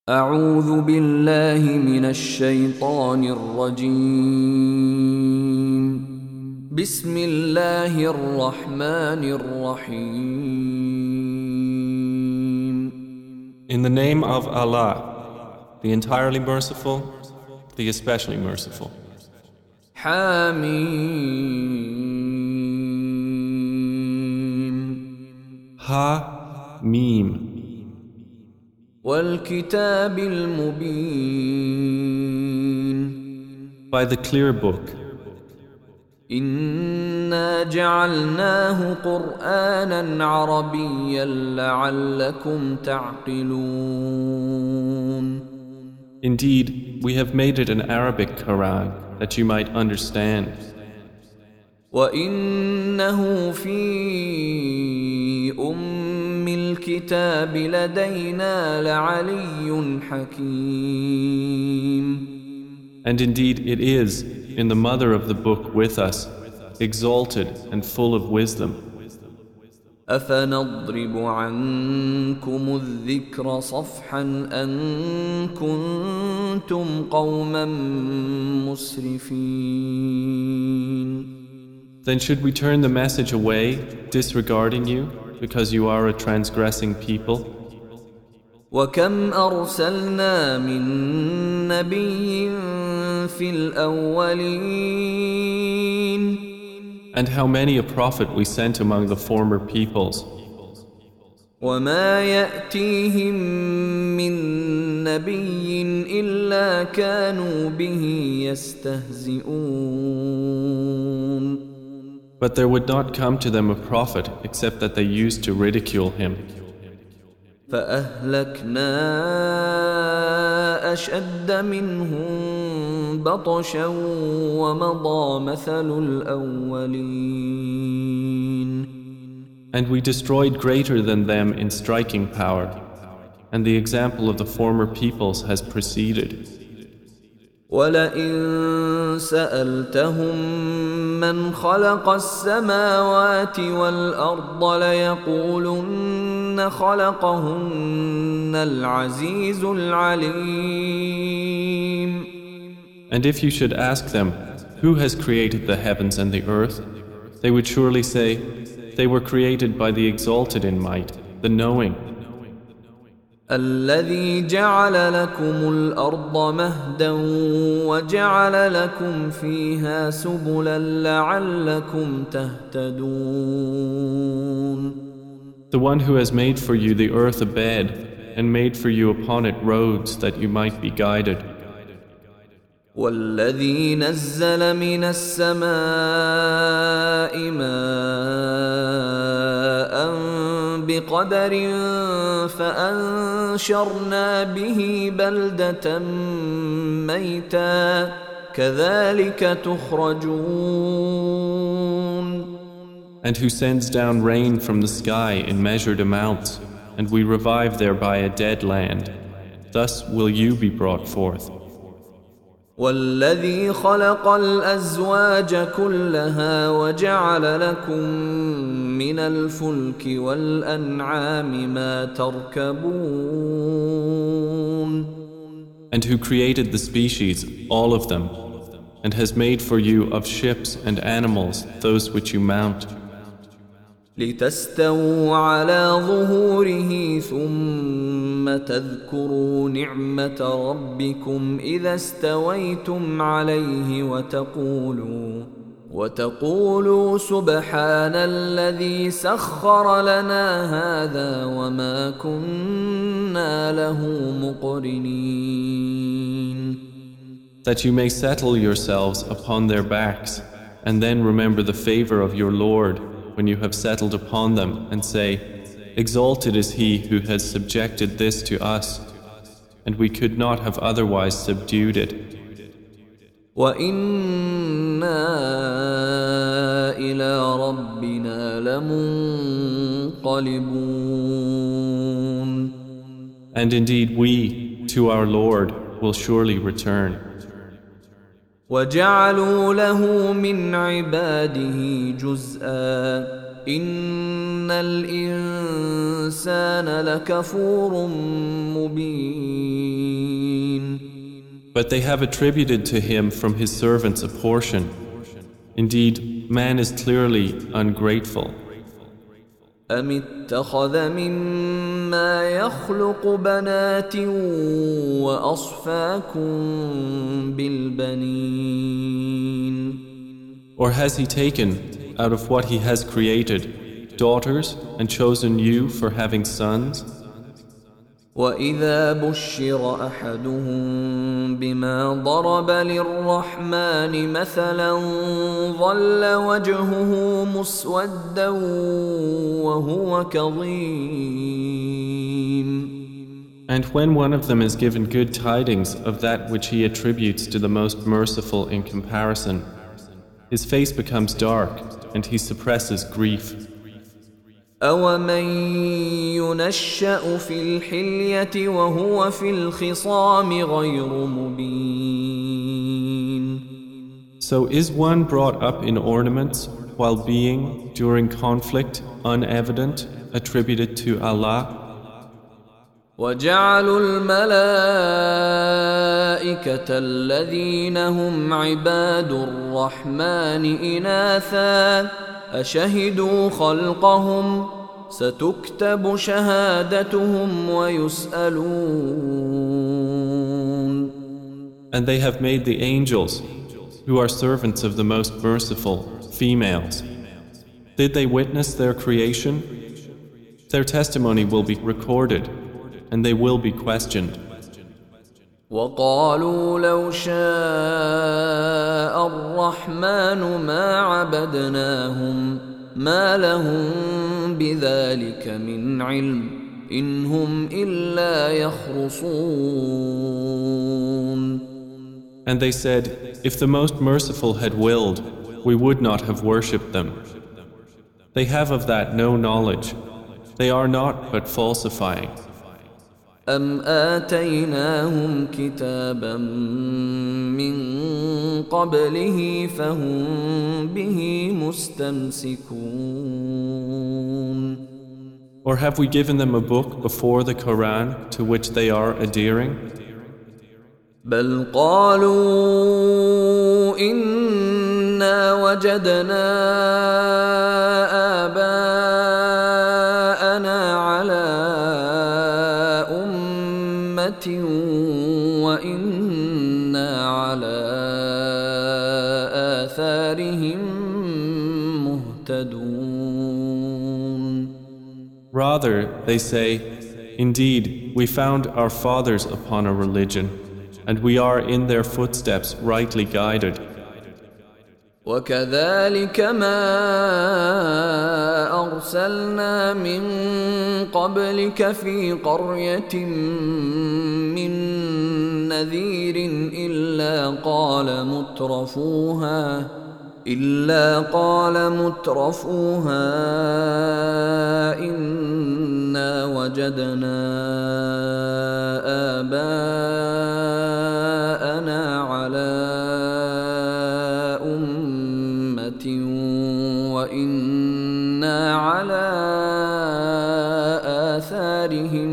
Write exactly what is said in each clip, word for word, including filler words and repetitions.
أعوذ بالله من الشيطان الرجيم. بسم الله الرحمن الرحيم. In the name of Allah, the entirely merciful, the especially merciful. حميم. Ha Mim. والكتاب المبين. By the clear book. إنا جعلناه قرآنا عربيا لعلكم تعقلون. Indeed, we have made it an Arabic Quran that you might understand. وإنه في أم الكتاب لدينا لعلي حكيم. And indeed it is in the mother of the book with us, exalted and full of wisdom. أفنضرب عنكم الذكر صفحا أن كنتم قوما مسرفين. Then should we turn the message away, disregarding you, because you are a transgressing people? وكم أرسلنا من نبي في الأولين. And how many a prophet we sent among the former peoples. وما يأتيهم من نبي إلا كانوا به يستهزئون. But there would not come to them a prophet except that they used to ridicule him. فأهلكنا أشد منهم بطشا ومضى مثل الأولين. And we destroyed greater than them in striking power, and the example of the former peoples has preceded. ولئن سألتهم من خلق السماوات والأرض ليقولن خلقهن العزيز العليم. And if you should ask them, who has created the heavens and the earth, they would surely say, they were created by the exalted in might, the knowing. الذي جعل لكم الأرض مهدا وجعل لكم فيها سبلا لعلكم تهتدون. The one who has made for you the earth a bed and made for you upon it roads that you might be guided. والذي نزل من السماء ماء بقدر فأنشرنا به بلدة ميتا كذلك تخرجون. And who sends down rain from the sky in measured amounts, and we revive thereby a dead land. Thus will you be brought forth. والذي خلق الأزواج كلها وجعل لكم من الفلك والأنعام ما تركبون. And who created the species, all of them, and has made for you of ships and animals those which you mount. لتستووا على ظهوره ثم تذكروا نعمة ربكم إذا استويتم عليه وتقولوا وتقولوا سبحان الذي سخر لنا هذا وما كنا له مقرنين. That you may settle yourselves upon their backs, and then remember the favor of your Lord when you have settled upon them, and say, exalted is he who has subjected this to us, and we could not have otherwise subdued it. وَإِنَّا إِلَى رَبِّنَا لَمُنقَلِبُونَ. And indeed we, to our Lord, will surely return. وَجَعَلُوا لَهُ مِنْ عِبَادِهِ جُزْءًا إِنَّ الْإِنسَانَ لَكَفُورٌ مُبِينٌ. But they have attributed to him from his servants a portion. Indeed, man is clearly ungrateful. أم اتخذ مما يخلق بنات وأصفاكم بالبنين Or has he taken, out of what he has created, daughters and chosen you for having sons? وإذا بشر أحدهم بما ضرب للرحمن مثلا ظل وجهه مسودا وهو كظيم. And when one of them is given good tidings of that which he attributes to the most merciful in comparison, his face becomes dark and he suppresses grief. أَوَمَن يُنَشَّأُ فِي الْحِلْيَةِ وَهُوَ فِي الْخِصَامِ غَيْرُ مُبِينٍ. So is one brought up in ornaments while being, during conflict, unevident, attributed to Allah? وَجَعَلُوا الْمَلَائِكَةَ الَّذِينَ هُمْ عِبَادُ الرَّحْمَنِ إِنَاثًا أشهدوا خلقهم ستكتب شهادتهم ويسألون. And they have made the angels, who are servants of the most merciful, females. Did they witness their creation? Their testimony will be recorded, and they will be questioned. وقالوا لو شاء الرحمن ما عبدناهم ما لهم بذلك من علم إن هم إلا يخرصون. And they said, if the most merciful had willed, we would not have worshipped them. They have of that no knowledge. They are not but falsifying. أم آتيناهم كتابا من قبله فهم به مستمسكون. Or have we given them a book before the Quran to which they are adhering? بل قالوا إنا وجدنا آباءنا على وإنا على آثارهم مهتدون. Rather, they say, indeed, we found our fathers upon a religion, and we are in their footsteps rightly guided. وكذلك ما أرسلنا من قبلك في قرية من نذير إلا قال مترفوها إلا قال مترفوها إنا وجدنا آباءنا على وإنا على آثارهم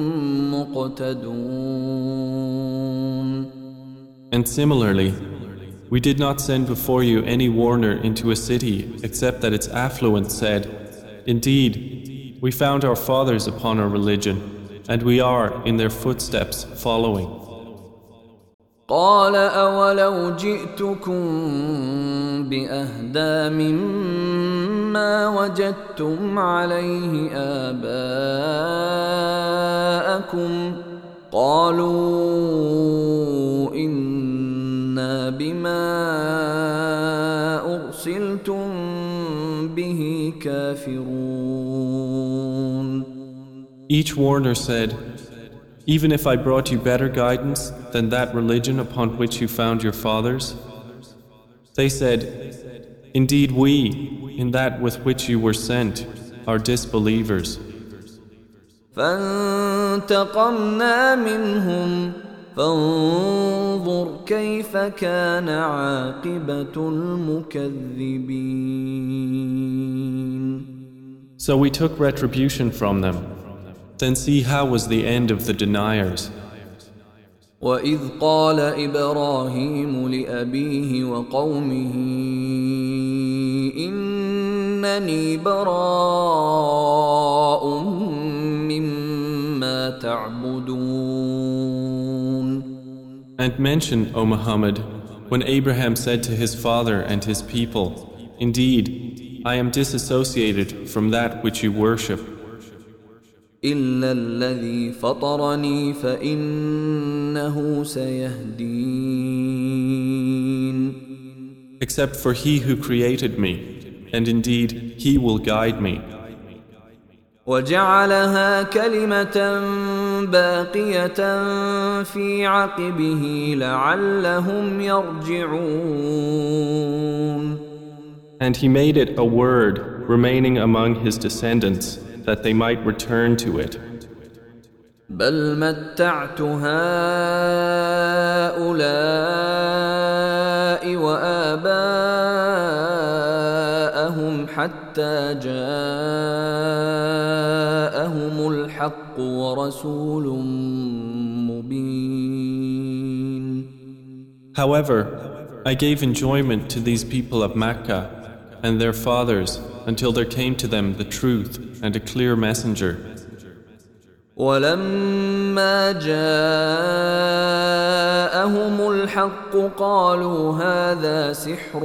مقتدون. And similarly, we did not send before you any warner into a city except that its affluent said, indeed, we found our fathers upon a religion, and we are in their footsteps following. قال أولو جئتكم بأهدى مما وجدتم عليه آباءكم قالوا إنا بما أرسلتم به كافرون. Each warner said, even if I brought you better guidance than that religion upon which you found your fathers? They said, indeed we, in that with which you were sent, are disbelievers. فانتقمنا منهم فانظر كيف كان عاقبة المكذبين. So we took retribution from them. Then see how was the end of the deniers. وإذ قال إبراهيم لأبيه وقومه إنني براء مما تعبدون. And mention, O Muhammad, when Abraham said to his father and his people, Indeed, I am disassociated from that which you worship. إلا الذي فطرني فإنه سيهدين. Except for he who created me, and indeed he will guide me. وجعلها كلمة باقية في عقبه لعلهم يرجعون. And he made it a word remaining among his descendants, that they might return to it. بل متعت هؤلاء وآباءهم حتى جاءهم الحق ورسول مبين. However, I gave enjoyment to these people of Mecca and their fathers until there came to them the truth and a clear messenger. ولما جاءهم الحق قالوا هذا سحر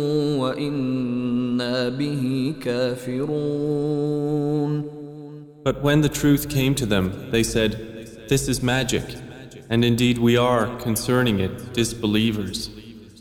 وإنا به كافرون. But when the truth came to them, they said, This is magic, and indeed we are, concerning it, disbelievers.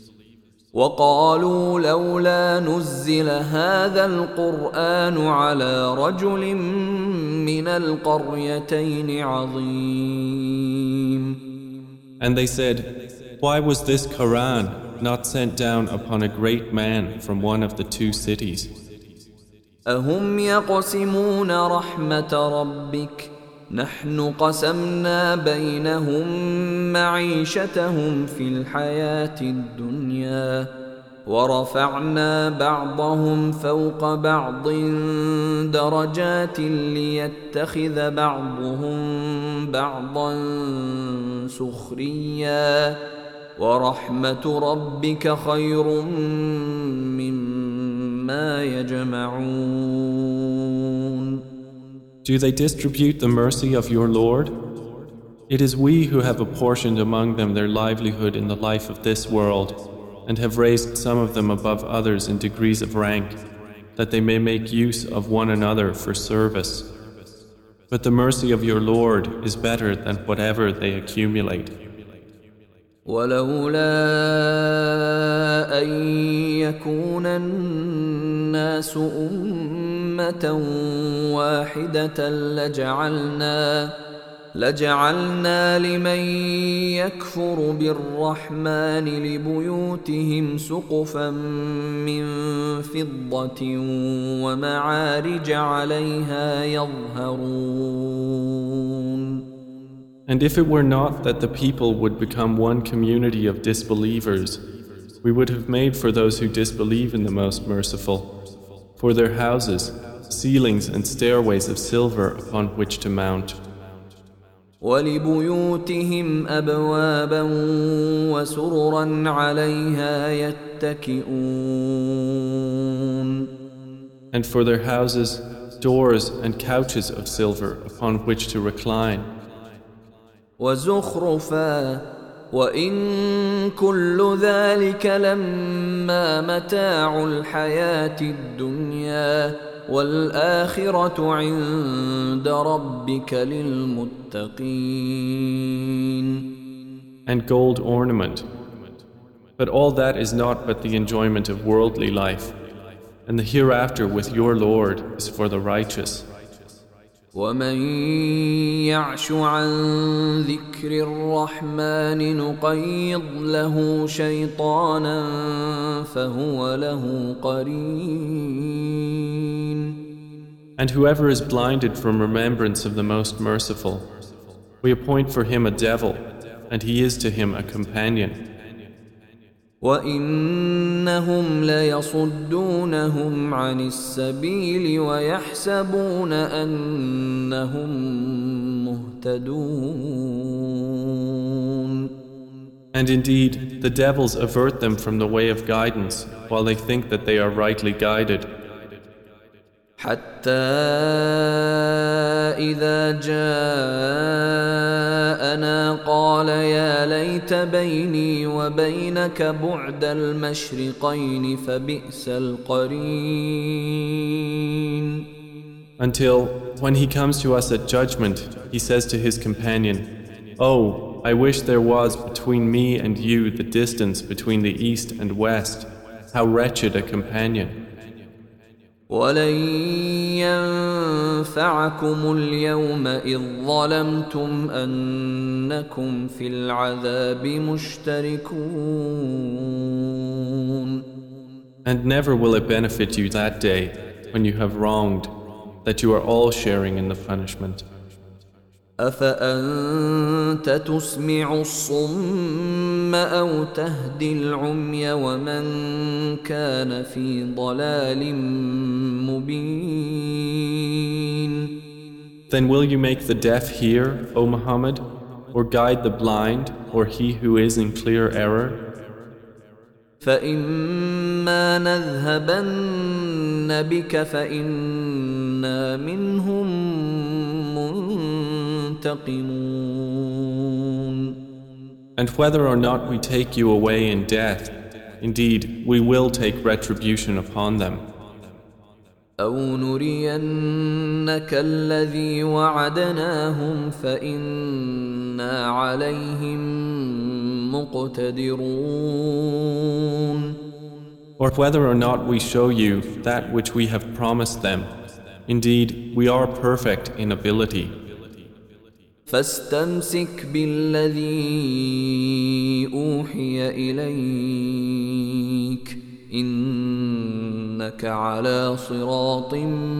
وقالوا لولا نزل هذا القرآن على رجل من القريتين عظيم. And they said, Why was this Quran not sent down upon a great man from one of the two cities? أهم يقسمون رحمة ربك نحن قسمنا بينهم معيشتهم في الحياة الدنيا ورفعنا بعضهم فوق بعض درجات ليتخذ بعضهم بعضا سخريا ورحمة ربك خير مما يجمعون. Do they distribute the mercy of your Lord? It is we who have apportioned among them their livelihood in the life of this world, and have raised some of them above others in degrees of rank, that they may make use of one another for service. But the mercy of your Lord is better than whatever they accumulate. ولولا أن يكون الناس أمة واحدة لجعلنا لجعلنا لمن يكفر بالرحمن لبيوتهم سقفا من فضة ومعارج عليها يظهرون. And if it were not that the people would become one community of disbelievers, we would have made for those who disbelieve in the Most Merciful, for their houses, ceilings and stairways of silver upon which to mount. وَلِبُيُوتِهِمْ أَبْوَابًا وَسُرُرًا عَلَيْهَا يَتَّكِئُونَ. And for their houses, doors and couches of silver upon which to recline. وَزُخْرُفًا وَإِن كُلُّ ذَلِكَ لَمَّا مَتَاعُ الْحَيَاةِ الدُّنْيَا وَالْآخِرَةُ عِندَ رَبِّكَ لِلْمُتَّقِينَ. And gold ornament. But all that is not but the enjoyment of worldly life, and the hereafter with your Lord is for the righteous. وَمَن يَعْشُ عَن ذِكْرِ الرَّحْمَنِ نُقَيِّضْ لَهُ شَيْطَانًا فَهُوَ لَهُ قَرِينٌ. And whoever is blinded from remembrance of the Most Merciful, we appoint for him a devil, and he is to him a companion. وَإِنَّهُمْ لَيَصُدُّونَهُمْ عَنِ السَّبِيلِ وَيَحْسَبُونَ أَنَّهُمْ مُهْتَدُونَ. And indeed, the devils avert them from the way of guidance while they think that they are rightly guided. حتى إذا جاءنا قال يا ليت بيني وبينك بعد المشرقين فبئس القرين. Until, when he comes to us at judgment, he says to his companion, "Oh, I wish there was between me and you the distance between the east and west. How wretched a companion." ولن ينفعكم اليوم إذ ظلمتم أنكم في العذاب مشتركون. And never will it benefit you that day when you have wronged, that you are all sharing in the punishment. أفأنت تسمع الصم أو تهدي العمي ومن كان في ضلال مبين. Then will you make the deaf hear, O Muhammad, or guide the blind, or he who is in clear error? فإما نذهبن بك فإنا منهم منتقمون. And whether or not we take you away in death, indeed we will take retribution upon them. أو نرينك الذي وعدناهم فإنا عليهم مقتدرون. Or whether or not we show you that which we have promised them, indeed we are perfect in ability. فاستمسك بالذي أوحي إليك إنك على صراط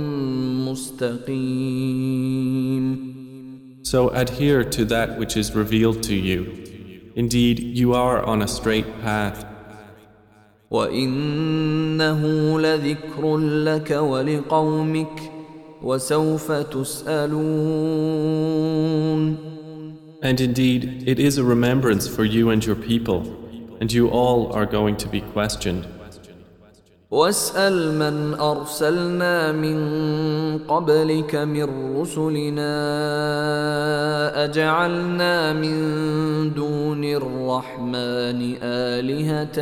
مستقيم. So adhere to that which is revealed to you. Indeed, you are on a straight path. وإنه لذكر لك ولقومك وسوف تسألون. And indeed, it is a remembrance for you and your people, and you all are going to be questioned. واسأل من أرسلنا من قبلك من رسلنا أجعلنا من دون الرحمن آلهة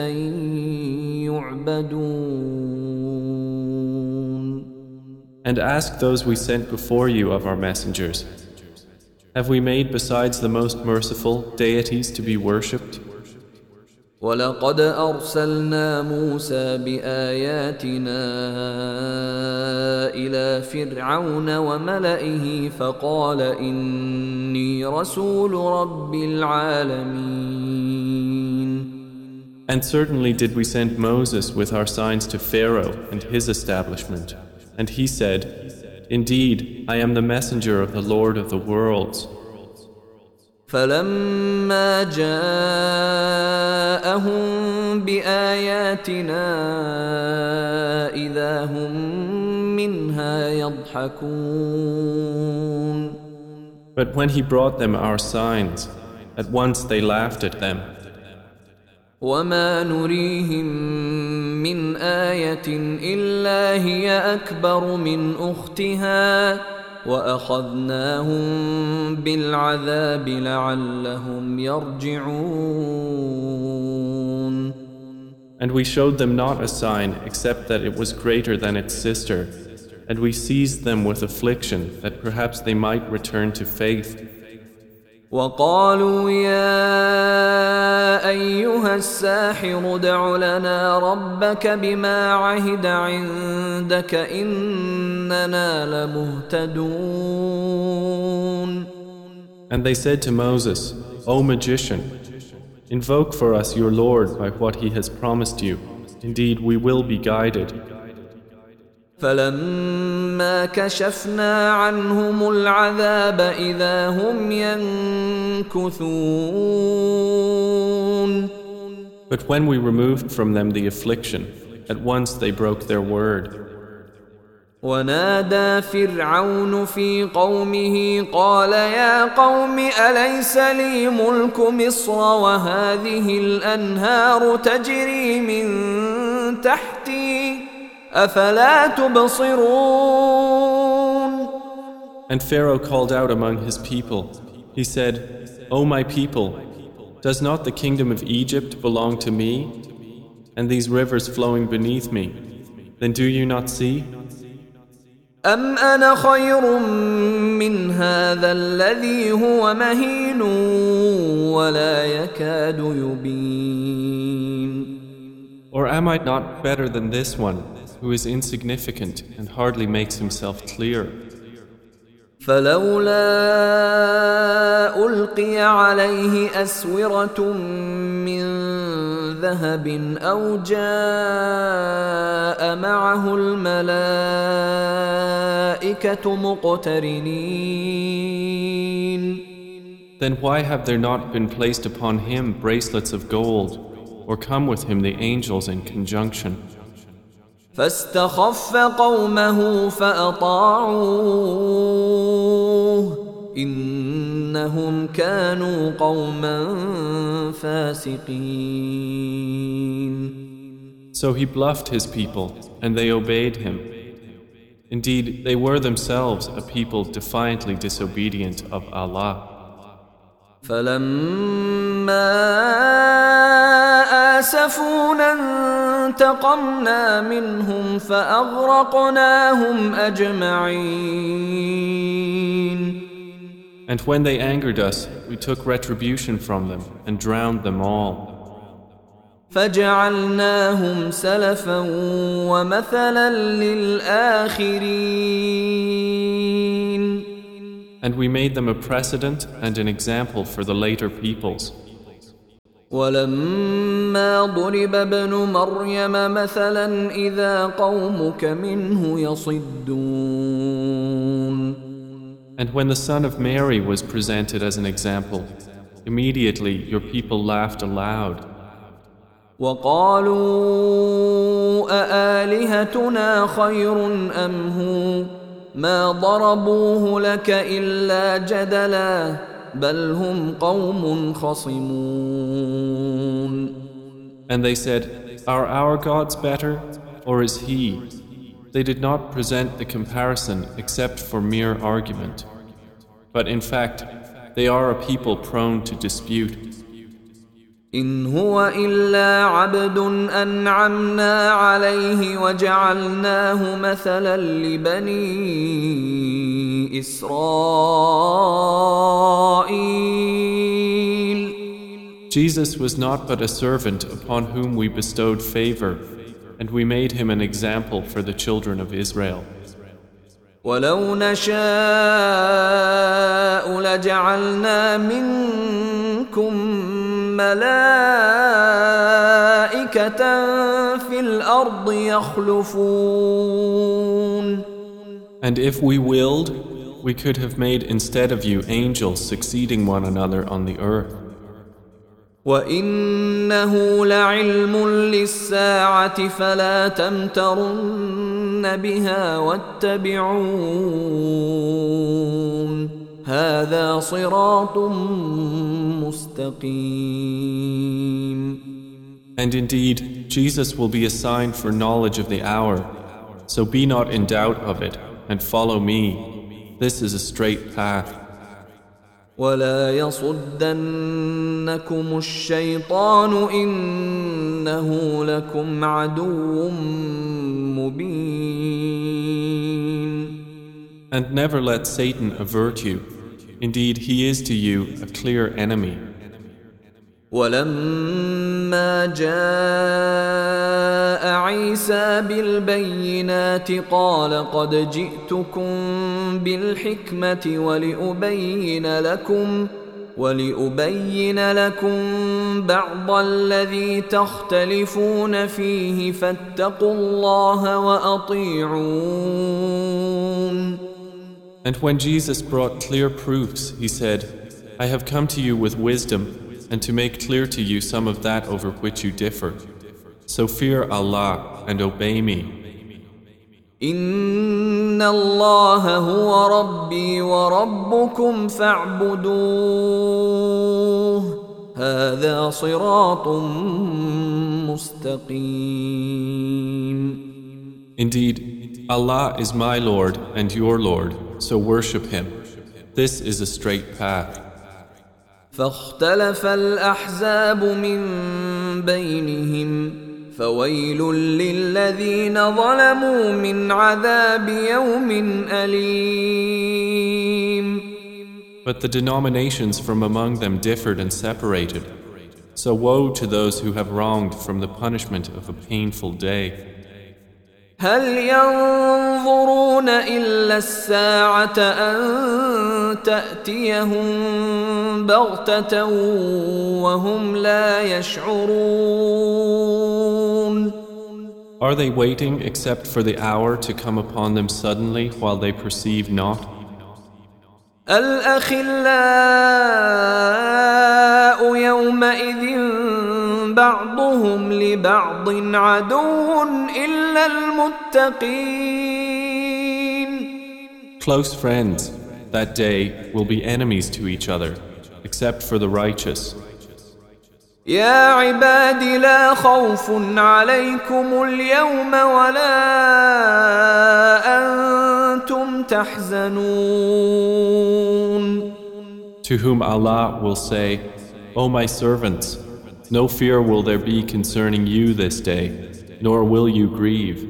يعبدون. And ask those we sent before you of our messengers, have we made besides the most merciful deities to be worshipped? ولقد أرسلنا موسى بآياتنا إلى فرعون وملئه فقال إني رسول رب العالمين. And certainly did we send Moses with our signs to Pharaoh and his establishment, and he said, "Indeed, I am the messenger of the Lord of the worlds." فلما جاءهم بآياتنا إذا هم منها يضحكون. But when he brought them our signs, at once they laughed at them. وما نريهم من آية إلا هي أكبر من أختها وأخذناهم بالعذاب لعلهم يرجعون. And we showed them not a sign except that it was greater than its sister, and we seized them with affliction that perhaps they might return to faith. وقالوا يا أيها الساحر ادع لنا ربك بما عهد عندك إننا لمهتدون. And they said to Moses, O magician, invoke for us your Lord by what he has promised you. Indeed, we will be guided. فلما كشفنا عنهم العذاب إذا هم ينكثون. But when we removed from them the affliction, at once they broke their word. ونادى فرعون في قومه قال يا قوم أليس لي ملك مصر وهذه الأنهار تجري من تحتي أفلا تبصرون. And Pharaoh called out among his people. He said, O my people, does not the kingdom of Egypt belong to me, and these rivers flowing beneath me? Then do you not see? أم أنا خير من هذا الذي هو مهين ولا يكاد يبين. Or am I not better than this one, who is insignificant and hardly makes himself clear? فلولا ألقي عليه أسورة من ذهب أو جاء معه الملائكة مقترنين. Then why have there not been placed upon him bracelets of gold, or come with him the angels in conjunction? فاستخف قومه فأطاعوه إنهم كانوا قوما فاسقين. So he bluffed his people, and they obeyed him. Indeed, they were themselves a people defiantly disobedient of Allah. فلما آسفونا انتقمنا منهم فأغرقناهم أجمعين. And when they angered us, we took retribution from them and drowned them all. فجعلناهم سلفا ومثلا للآخرين. And we made them a precedent and an example for the later peoples. ولما ضرب ابن مريم مثلا إذا قومك منه يصدون. And when the son of Mary was presented as an example, immediately your people laughed aloud. وقالوا أآلهتنا خير أم هو ما ضربوه لك إلا جدلا بل هم قوم خصمون. And they said, Are our gods better, or is he? They did not present the comparison except for mere argument. But in fact, they are a people prone to dispute. إن هو إلا عبد أنعمنا عليه وجعلناه مثلا لبني إسرائيل. Jesus was not but a servant upon whom we bestowed favor, and we made him an example for the children of Israel. ولو نشاء لجعلنا منكم ملائكة في الأرض يخلفون. And if we willed, we could have made instead of you angels succeeding one another on the earth. وإنه لعلم للساعة فلا تمترن بها واتبعون هذا صراط مستقيم. And indeed, Jesus will be a sign for knowledge of the hour, so be not in doubt of it, and follow me. This is a straight path. ولا يصدنكم الشيطان إنه لكم عدو مبين. And never let Satan avert you. Indeed, he is to you a clear enemy. ولما جاء عيسى بالبينات قال قد جئتكم بالحكمة ولأبين لكم ولأبين لكم بعض الذي تختلفون فيه فاتقوا الله وأطيعون. And when Jesus brought clear proofs, he said, I have come to you with wisdom and to make clear to you some of that over which you differ. So fear Allah and obey me. إن الله هو ربي وربكم فاعبدوه هذا صراط مستقيم. Indeed, Allah is my Lord and your Lord, so worship Him. This is a straight path. فاختلف الأحزاب من بينهم فويل للذين ظلموا من عذاب يوم أليم. But the denominations from among them differed and separated. So woe to those who have wronged from the punishment of a painful day. هل ينظرون إلا الساعة أن تأتيهم بغتة وهم لا يشعرون. Are they waiting except for the hour to come upon them suddenly while they perceive not? الأخلاء يومئذ بعضهم لبعض عدو إلا المتقين. Close friends that day will be enemies to each other, except for the righteous. يا عباد لا خوف عليكم اليوم ولا أنتم تحزنون. To whom Allah will say, O my servants, no fear will there be concerning you this day, nor will you grieve.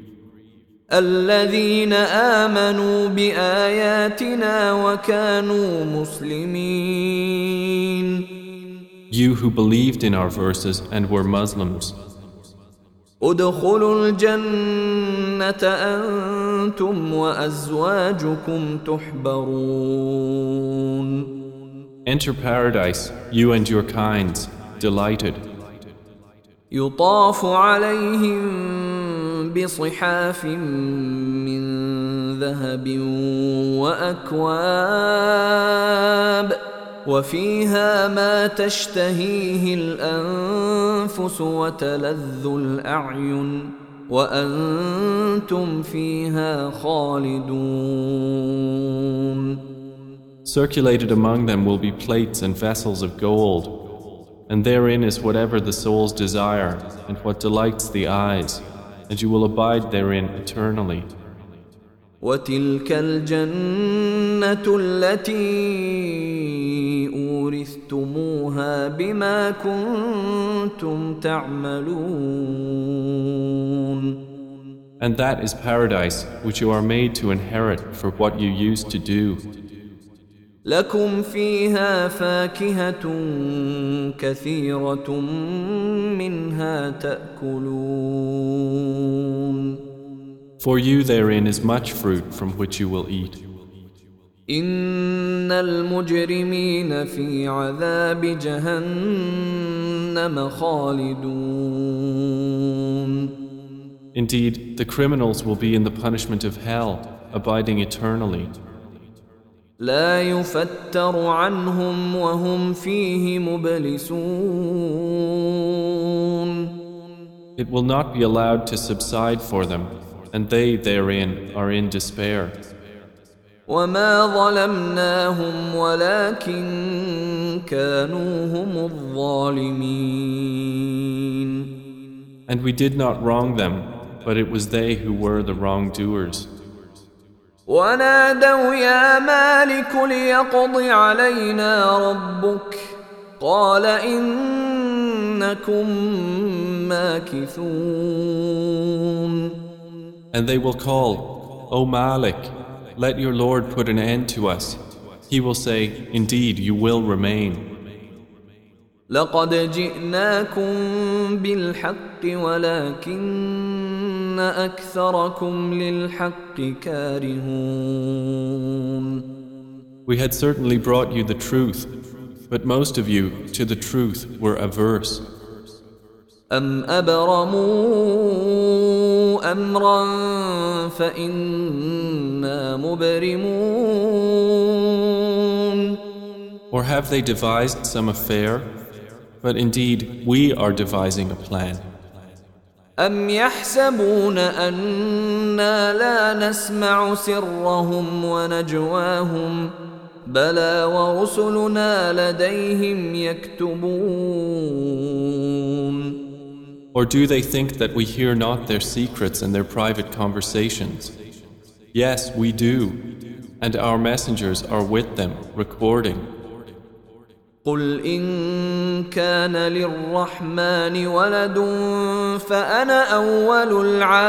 الذين آمنوا بآياتنا وكانوا مسلمين. You who believed in our verses and were Muslims. ادخلوا الجنة أنتم وأزواجكم تحبرون. Enter paradise, you and your kinds, delighted. يطاف عليهم بصحاف من ذهب وأكواب وفيها ما تشتهيه الأنفس وتلذ الأعين وأنتم فيها خالدون. Circulated among them will be plates and vessels of gold, and therein is whatever the souls desire and what delights the eyes, and you will abide therein eternally. وتلك الجنة التي أورثتموها بما كنتم تعملون. And that is paradise which you are made to inherit for what you used to do. لكم فيها فاكهة كثيرة منها تأكلون. For you therein is much fruit from which you will eat. إن المجرمين في عذاب جهنم خالدون. Indeed, the criminals will be in the punishment of hell, abiding eternally. لا يفتر عنهم وهم فيه مبلسون. It will not be allowed to subside for them, and they therein are in despair. وما ظلمناهم ولكن كانوا هم الظالمين. And we did not wrong them, but it was they who were the wrongdoers. ونادوا يا مالك ليقض علينا ربك قال إنكم ماكثون. And they will call, O Malik, let your Lord put an end to us. He will say, indeed, you will remain. لقد جئناكم بالحق ولكن أكثركم للحق كارهون. We had certainly brought you the truth, but most of you to the truth were averse. أم أبرموا أمرا فإنا مبرمون. Or have they devised some affair? But indeed, we are devising a plan. أم يحسبون أنا لا نسمع سرهم ونجواهم بلى ورسلنا لديهم يكتبون. Or do they think that we hear not their secrets and their private conversations? Yes, we do, and our messengers are with them, recording. قل إن كان للرحمن ولد فأنا أول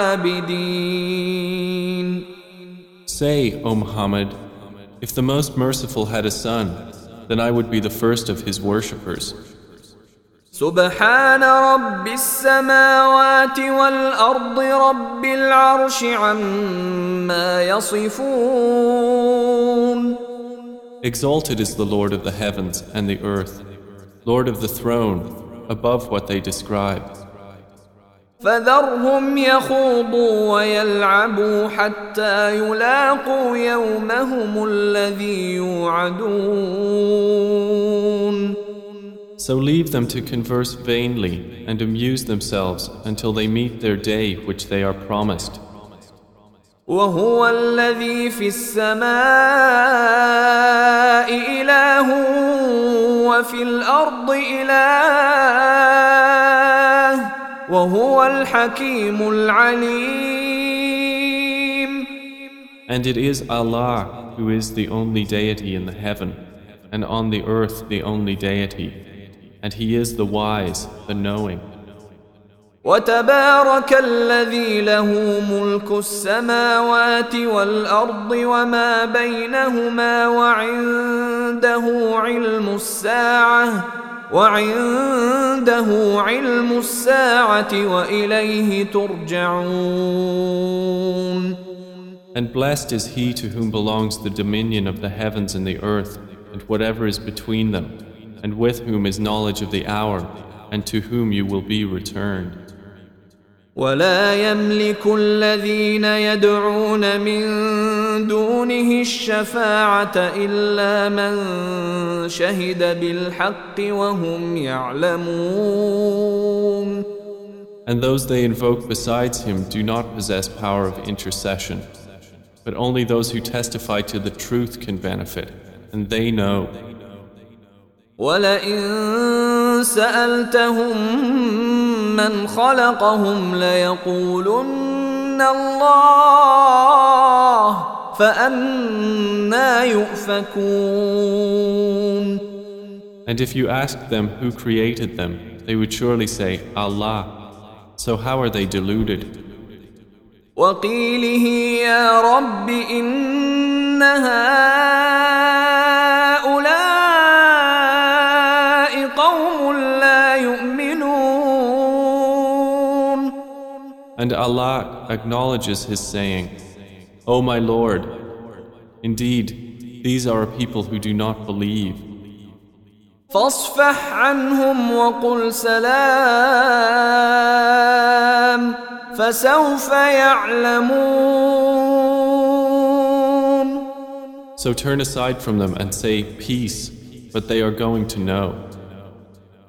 العابدين. Say, O Muhammad, if the Most Merciful had a son, then I would be the first of his worshippers. سبحان رب السماوات والأرض رب العرش عما يصفون. Exalted is the Lord of the heavens and the earth, Lord of the throne, above what they describe. فذرهم يخوضوا ويلعبوا حتى يلاقوا يومهم الذي يوعدون. So leave them to converse vainly and amuse themselves until they meet their day which they are promised. وهو الذي في السماء إله وفي الأرض إله وهو الحكيم العليم. And it is Allah who is the only deity in the heaven, and on the earth the only deity, and He is the wise, the knowing. وتبارك الذي له ملك السماوات والأرض وما بينهما وعنده علم الساعة وعنده علم الساعة وإليه ترجعون. And blessed is he to whom belongs the dominion of the heavens and the earth and whatever is between them, and with whom is knowledge of the hour, and to whom you will be returned. ولا يملك الذين يدعون من دونه الشفاعة إلا من شهد بالحق وهم يعلمون. And those they invoke besides him do not possess power of intercession, but only those who testify to the truth can benefit, and they know. وَلَئِن سَأَلْتَهُم مَّنْ خَلَقَهُمْ لَيَقُولُنَّ اللَّهُ فَأَنَّىٰ يُؤْفَكُونَ. And if you asked them who created them, they would surely say, Allah. So how are they deluded? وَقِيلِهِ يَا رَبِّ إِنَّ هَٰؤُلَاءِ قَوْمٌ لَّا يُؤْمِنُونَ. And Allah acknowledges His saying, O my Lord, indeed, these are a people who do not believe. فاصفح عنهم وقل سلام فسوف يعلمون. So turn aside from them and say peace, but they are going to know.